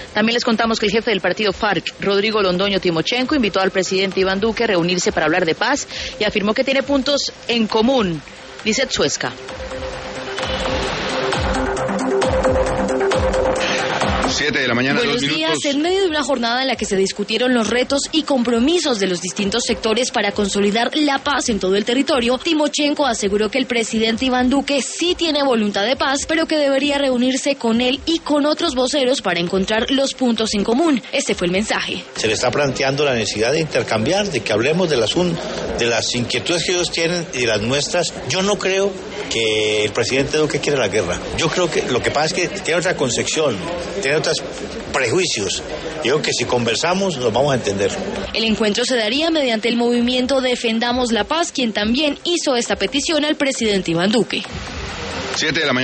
También les contamos que el jefe del partido FARC, Rodrigo Londoño Timochenko, invitó al presidente Iván Duque a reunirse para hablar de paz y afirmó que tiene puntos en común. Lizeth Suezca. 7 de la mañana, Buenos días. En medio de una jornada en la que se discutieron los retos y compromisos de los distintos sectores para consolidar la paz en todo el territorio, Timochenko aseguró que el presidente Iván Duque sí tiene voluntad de paz, pero que debería reunirse con él y con otros voceros para encontrar los puntos en común. Este fue el mensaje. Se le está planteando la necesidad de intercambiar, de que hablemos de las inquietudes que ellos tienen y de las nuestras. Yo no creo que el presidente Duque quiera la guerra. Yo creo que lo que pasa es que tiene otra concepción, tiene otros prejuicios. Yo creo que si conversamos nos vamos a entender. El encuentro se daría mediante el movimiento Defendamos la Paz, quien también hizo esta petición al presidente Iván Duque. 7 de la mañana.